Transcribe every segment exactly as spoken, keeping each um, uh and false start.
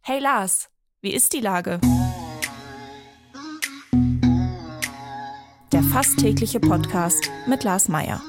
Hey Lars, wie ist die Lage? Der fast tägliche Podcast mit Lars Meyer.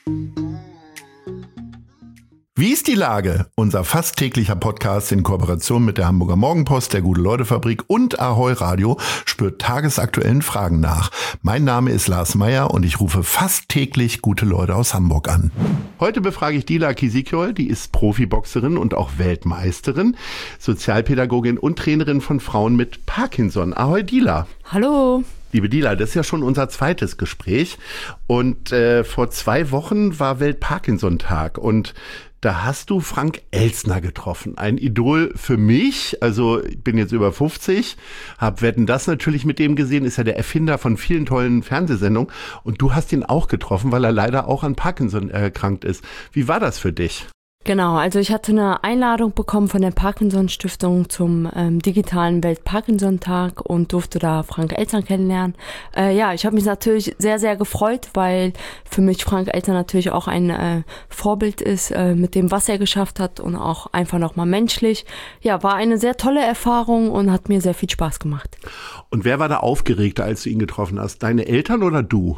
Wie ist die Lage? Unser fast täglicher Podcast in Kooperation mit der Hamburger Morgenpost, der Gute-Leute-Fabrik und Ahoi Radio spürt tagesaktuellen Fragen nach. Mein Name ist Lars Meyer und ich rufe fast täglich gute Leute aus Hamburg an. Heute befrage ich Dila Kisikiol, die ist Profiboxerin und auch Weltmeisterin, Sozialpädagogin und Trainerin von Frauen mit Parkinson. Ahoi Dila. Hallo. Liebe Dila, das ist ja schon unser zweites Gespräch und äh, vor zwei Wochen war Welt-Parkinson-Tag und da hast du Frank Elstner getroffen, ein Idol für mich. Also ich bin jetzt über fünfzig, hab Wetten, das natürlich mit dem gesehen, ist ja der Erfinder von vielen tollen Fernsehsendungen. Und du hast ihn auch getroffen, weil er leider auch an Parkinson erkrankt ist. Wie war das für dich? Genau, also ich hatte eine Einladung bekommen von der Parkinson-Stiftung zum ähm, digitalen Welt-Parkinson-Tag und durfte da Frank Elstner kennenlernen. Äh, ja, ich habe mich natürlich sehr, sehr gefreut, weil für mich Frank Elstner natürlich auch ein äh, Vorbild ist äh, mit dem, was er geschafft hat und auch einfach nochmal menschlich. Ja, war eine sehr tolle Erfahrung und hat mir sehr viel Spaß gemacht. Und wer war da aufgeregter, als du ihn getroffen hast? Deine Eltern oder du?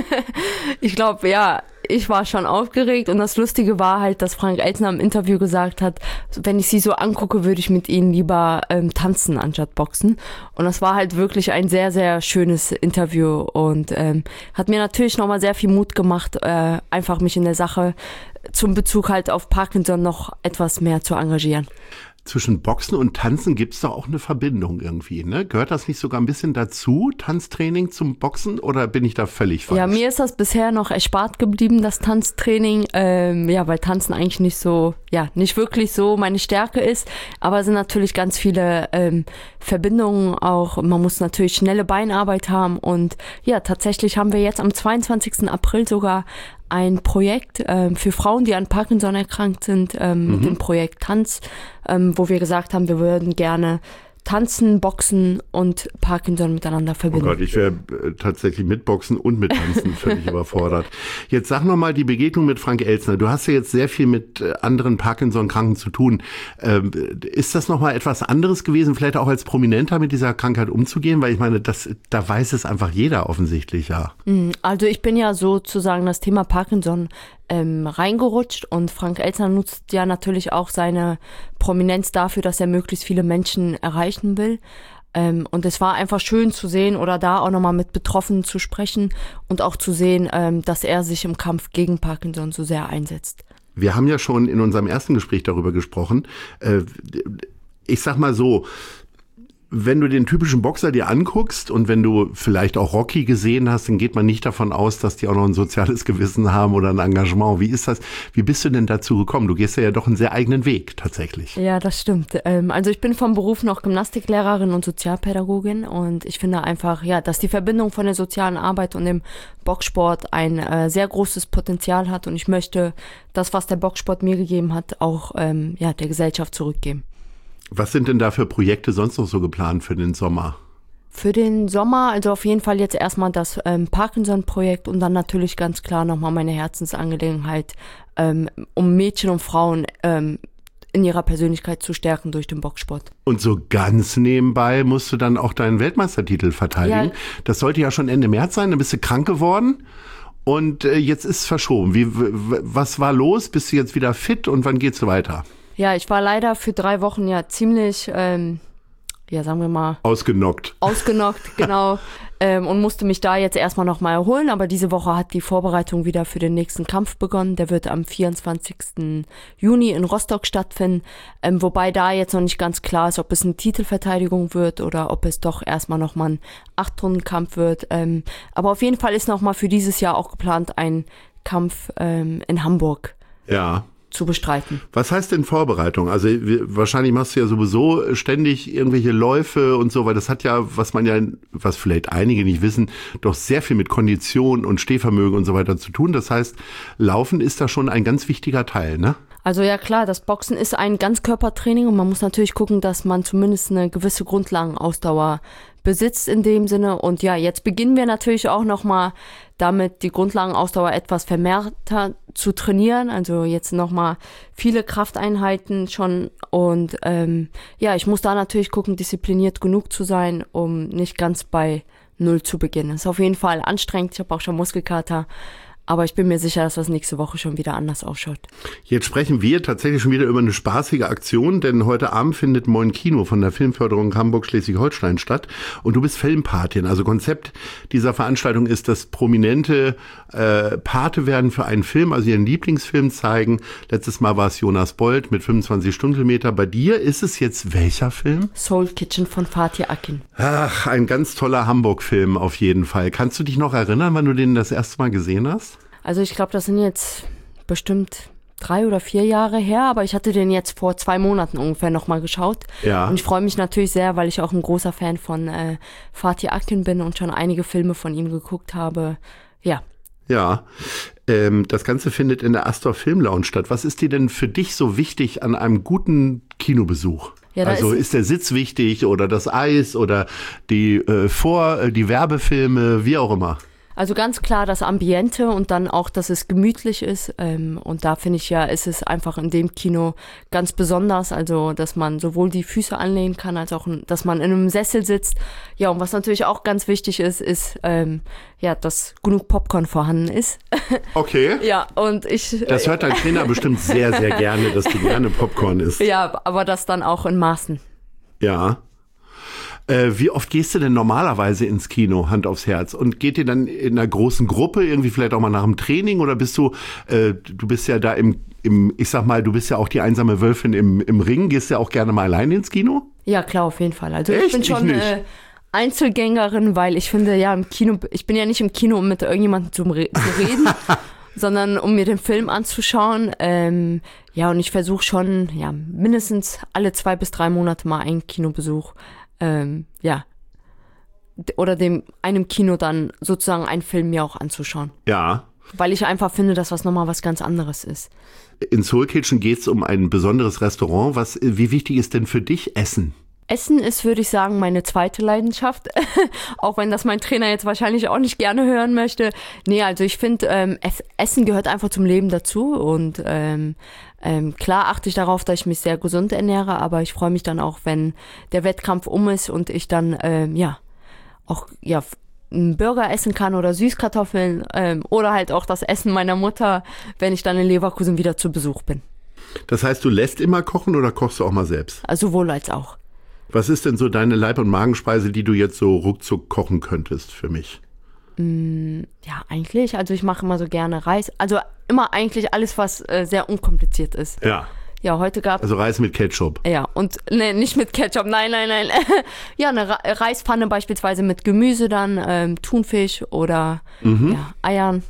Ich glaube, ja, ich war schon aufgeregt und das Lustige war halt, dass Frank Elstner im Interview gesagt hat, wenn ich sie so angucke, würde ich mit ihnen lieber ähm, tanzen anstatt boxen. Und das war halt wirklich ein sehr, sehr schönes Interview und ähm, hat mir natürlich nochmal sehr viel Mut gemacht, äh, einfach mich in der Sache zum Bezug halt auf Parkinson noch etwas mehr zu engagieren. Zwischen Boxen und Tanzen gibt's doch auch eine Verbindung irgendwie, ne? Gehört das nicht sogar ein bisschen dazu, Tanztraining zum Boxen, oder bin ich da völlig falsch? Ja, mir ist das bisher noch erspart geblieben, das Tanztraining, ähm, ja, weil Tanzen eigentlich nicht so, ja, nicht wirklich so meine Stärke ist, aber es sind natürlich ganz viele ähm, Verbindungen auch, man muss natürlich schnelle Beinarbeit haben und ja, tatsächlich haben wir jetzt am zweiundzwanzigsten April sogar ein Projekt ähm, für Frauen, die an Parkinson erkrankt sind, ähm, mhm. mit dem Projekt Tanz, ähm, wo wir gesagt haben, wir würden gerne tanzen, boxen und Parkinson miteinander verbinden. Oh Gott, ich wäre äh, tatsächlich mit Boxen und mit Tanzen völlig überfordert. Jetzt sag noch mal die Begegnung mit Frank Elstner. Du hast ja jetzt sehr viel mit äh, anderen Parkinson-Kranken zu tun. Ähm, ist das noch mal etwas anderes gewesen, vielleicht auch als Prominenter mit dieser Krankheit umzugehen? Weil ich meine, das, da weiß es einfach jeder offensichtlich, ja. Also ich bin ja sozusagen das Thema Parkinson ähm, reingerutscht und Frank Elstner nutzt ja natürlich auch seine Prominenz dafür, dass er möglichst viele Menschen erreichen will. Ähm, und es war einfach schön zu sehen oder da auch nochmal mit Betroffenen zu sprechen und auch zu sehen, ähm, dass er sich im Kampf gegen Parkinson so sehr einsetzt. Wir haben ja schon in unserem ersten Gespräch darüber gesprochen. Äh, ich sag mal so, wenn du den typischen Boxer dir anguckst und wenn du vielleicht auch Rocky gesehen hast, dann geht man nicht davon aus, dass die auch noch ein soziales Gewissen haben oder ein Engagement. Wie ist das? Wie bist du denn dazu gekommen? Du gehst ja, ja doch einen sehr eigenen Weg tatsächlich. Ja, das stimmt. Also ich bin vom Beruf noch Gymnastiklehrerin und Sozialpädagogin und ich finde einfach, ja, dass die Verbindung von der sozialen Arbeit und dem Boxsport ein äh, sehr großes Potenzial hat und ich möchte das, was der Boxsport mir gegeben hat, auch ähm, ja, der Gesellschaft zurückgeben. Was sind denn da für Projekte sonst noch so geplant für den Sommer? Für den Sommer, also auf jeden Fall jetzt erstmal das ähm, Parkinson-Projekt und dann natürlich ganz klar nochmal meine Herzensangelegenheit, ähm, um Mädchen und Frauen ähm, in ihrer Persönlichkeit zu stärken durch den Boxsport. Und so ganz nebenbei musst du dann auch deinen Weltmeistertitel verteidigen. Ja. Das sollte ja schon Ende März sein, dann bist du krank geworden und äh, jetzt ist es verschoben. Wie, w- was war los? Bist du jetzt wieder fit und wann geht's weiter? Ja, ich war leider für drei Wochen ja ziemlich, ähm, ja sagen wir mal... Ausgenockt. Ausgenockt, genau. ähm, und musste mich da jetzt erstmal nochmal erholen. Aber diese Woche hat die Vorbereitung wieder für den nächsten Kampf begonnen. Der wird am vierundzwanzigsten Juni in Rostock stattfinden. Ähm, wobei da jetzt noch nicht ganz klar ist, ob es eine Titelverteidigung wird oder ob es doch erstmal nochmal ein Acht-Runden-Kampf wird. Ähm, aber auf jeden Fall ist nochmal für dieses Jahr auch geplant ein Kampf ähm, in Hamburg. Ja. Zu bestreiten. Was heißt denn Vorbereitung? Also wahrscheinlich machst du ja sowieso ständig irgendwelche Läufe und so, weil das hat ja, was man ja, was vielleicht einige nicht wissen, doch sehr viel mit Kondition und Stehvermögen und so weiter zu tun. Das heißt, Laufen ist da schon ein ganz wichtiger Teil, ne? Also ja klar, das Boxen ist ein Ganzkörpertraining und man muss natürlich gucken, dass man zumindest eine gewisse Grundlagenausdauer besitzt in dem Sinne. Und ja, jetzt beginnen wir natürlich auch nochmal damit, die Grundlagenausdauer etwas vermehrter zu trainieren. Also jetzt nochmal viele Krafteinheiten schon. Und ähm, ja, ich muss da natürlich gucken, diszipliniert genug zu sein, um nicht ganz bei Null zu beginnen. Das ist auf jeden Fall anstrengend. Ich habe auch schon Muskelkater. Aber ich bin mir sicher, dass das nächste Woche schon wieder anders ausschaut. Jetzt sprechen wir tatsächlich schon wieder über eine spaßige Aktion, denn heute Abend findet Moin Kino von der Filmförderung Hamburg-Schleswig-Holstein statt. Und du bist Filmpatin. Also Konzept dieser Veranstaltung ist, dass Prominente äh, Pate werden für einen Film, also ihren Lieblingsfilm zeigen. Letztes Mal war es Jonas Bold mit fünfundzwanzig Stundenkilometer. Bei dir ist es jetzt welcher Film? Soul Kitchen von Fatih Akin. Ach, ein ganz toller Hamburg-Film auf jeden Fall. Kannst du dich noch erinnern, wann du den das erste Mal gesehen hast? Also ich glaube, das sind jetzt bestimmt drei oder vier Jahre her, aber ich hatte den jetzt vor zwei Monaten ungefähr nochmal geschaut. Ja. Und ich freue mich natürlich sehr, weil ich auch ein großer Fan von äh, Fatih Akin bin und schon einige Filme von ihm geguckt habe. Ja. Ja, ähm, das Ganze findet in der Astor Film Lounge statt. Was ist dir denn für dich so wichtig an einem guten Kinobesuch? Ja, also ist, ist der Sitz wichtig oder das Eis oder die äh, Vor-, die Werbefilme, wie auch immer? Also ganz klar das Ambiente und dann auch, dass es gemütlich ist. Ähm, und da finde ich ja, ist es einfach in dem Kino ganz besonders. Also, dass man sowohl die Füße anlehnen kann, als auch, dass man in einem Sessel sitzt. Ja, und was natürlich auch ganz wichtig ist, ist, ähm, ja, dass genug Popcorn vorhanden ist. Okay. Ja, und ich... Das hört dein Trainer bestimmt sehr, sehr gerne, dass du gerne Popcorn isst. Ja, aber das dann auch in Maßen. Ja. Äh, wie oft gehst du denn normalerweise ins Kino, Hand aufs Herz? Und geht ihr dann in einer großen Gruppe, irgendwie vielleicht auch mal nach dem Training? Oder bist du, äh, du bist ja da im, im, ich sag mal, du bist ja auch die einsame Wölfin im, im Ring. Gehst du ja auch gerne mal alleine ins Kino? Ja, klar, auf jeden Fall. Also Echt? ich bin schon Ich nicht. äh, Einzelgängerin, weil ich finde, ja, im Kino, ich bin ja nicht im Kino, um mit irgendjemandem zu, re- zu reden, sondern um mir den Film anzuschauen. Ähm, ja, und ich versuche schon, ja, mindestens alle zwei bis drei Monate mal einen Kinobesuch Ähm, ja, oder dem einem Kino dann sozusagen einen Film mir auch anzuschauen. Ja. Weil ich einfach finde, dass das nochmal was ganz anderes ist. In Soul Kitchen geht es um ein besonderes Restaurant. Was, wie wichtig ist denn für dich Essen? Essen ist, würde ich sagen, meine zweite Leidenschaft. Auch wenn das mein Trainer jetzt wahrscheinlich auch nicht gerne hören möchte. Nee, also ich finde, ähm, Essen gehört einfach zum Leben dazu. Und ähm, ähm, klar achte ich darauf, dass ich mich sehr gesund ernähre. Aber ich freue mich dann auch, wenn der Wettkampf um ist und ich dann, ähm, ja, auch, ja, einen Burger essen kann oder Süßkartoffeln. Ähm, oder halt auch das Essen meiner Mutter, wenn ich dann in Leverkusen wieder zu Besuch bin. Das heißt, du lässt immer kochen oder kochst du auch mal selbst? Also sowohl als auch. Was ist denn so deine Leib- und Magenspeise, die du jetzt so ruckzuck kochen könntest für mich? Mm, ja, eigentlich. Also ich mache immer so gerne Reis. Also immer eigentlich alles, was äh, sehr unkompliziert ist. Ja. Ja, heute gab Also Reis mit Ketchup. Ja, und ne, nicht mit Ketchup, nein, nein, nein. Ja, eine Ra- Reispfanne beispielsweise mit Gemüse dann, ähm, Thunfisch oder Mhm. ja, Eiern.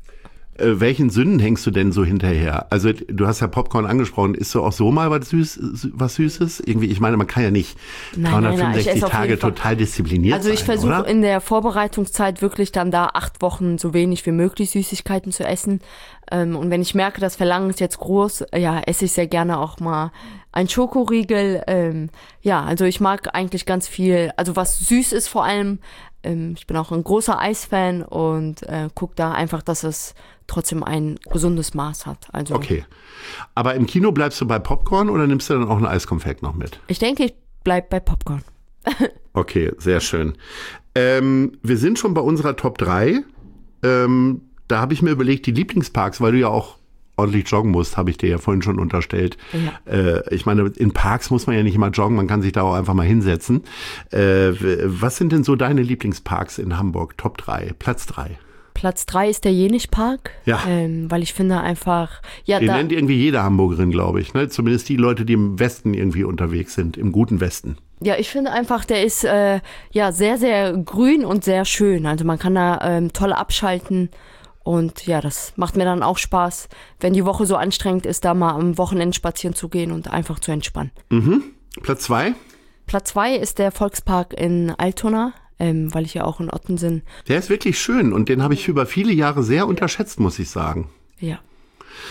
Äh, welchen Sünden hängst du denn so hinterher? Also du hast ja Popcorn angesprochen. Isst du auch so mal was, Süß, was Süßes? Irgendwie, ich meine, man kann ja nicht Nein, nein, nein, ich dreihundertfünfundsechzig esse auf Tage jeden Fall. total diszipliniert Also ich sein, versuche oder? in der Vorbereitungszeit wirklich dann da acht Wochen so wenig wie möglich Süßigkeiten zu essen. Ähm, und wenn ich merke, das Verlangen ist jetzt groß, ja, esse ich sehr gerne auch mal ein Schokoriegel. Ähm, ja, also ich mag eigentlich ganz viel, also was süß ist vor allem. Ähm, ich bin auch ein großer Eisfan und äh, gucke da einfach, dass es trotzdem ein gesundes Maß hat. Also Okay. Aber im Kino bleibst du bei Popcorn oder nimmst du dann auch ein Eiskonfekt noch mit? ich denke, ich bleib bei Popcorn. Okay, sehr schön. Ähm, wir sind schon bei unserer Top drei. Ähm, da habe ich mir überlegt, die Lieblingsparks, weil du ja auch ordentlich joggen musst, habe ich dir ja vorhin schon unterstellt. Ja. Äh, ich meine, in Parks muss man ja nicht immer joggen, man kann sich da auch einfach mal hinsetzen. Äh, w- was sind denn so deine Lieblingsparks in Hamburg? Top drei, Platz drei. Platz drei ist der Jenischpark, Ja. ähm, weil ich finde einfach, ja, Den da, nennt irgendwie jede Hamburgerin, glaube ich. Ne? Zumindest die Leute, die im Westen irgendwie unterwegs sind, im guten Westen. ja, ich finde einfach, der ist äh, ja sehr, sehr grün und sehr schön. Also man kann da ähm, toll abschalten und ja, das macht mir dann auch Spaß, wenn die Woche so anstrengend ist, da mal am Wochenende spazieren zu gehen und einfach zu entspannen. Mhm. Platz zwei? Platz zwei ist der Volkspark in Altona, ähm, weil ich ja auch in Ottensen, Der ist wirklich schön und den habe ich über viele Jahre sehr unterschätzt, muss ich sagen. ja.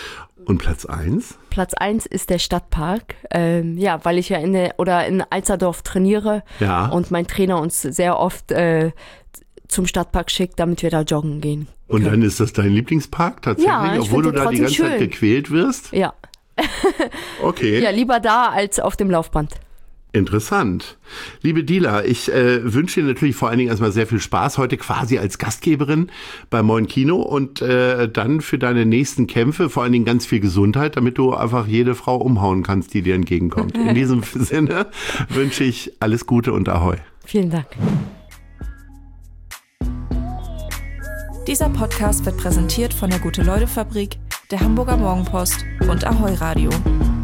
Und Platz eins? Platz eins ist der Stadtpark. Ähm, ja, weil ich ja in der, oder in Alsterdorf trainiere ja. und mein Trainer uns sehr oft äh, zum Stadtpark schickt, damit wir da joggen gehen. Und dann ist das dein Lieblingspark tatsächlich, ja, ich obwohl du da die ganze schön. Zeit gequält wirst? Ja. Okay. Ja, lieber da als auf dem Laufband. Interessant. Liebe Dila, ich äh, wünsche dir natürlich vor allen Dingen erstmal sehr viel Spaß heute quasi als Gastgeberin beim Moin Kino und äh, dann für deine nächsten Kämpfe vor allen Dingen ganz viel Gesundheit, damit du einfach jede Frau umhauen kannst, die dir entgegenkommt. In diesem Sinne wünsche ich alles Gute und Ahoi. Vielen Dank. Dieser Podcast wird präsentiert von der Gute-Leute-Fabrik, der Hamburger Morgenpost und Ahoi Radio.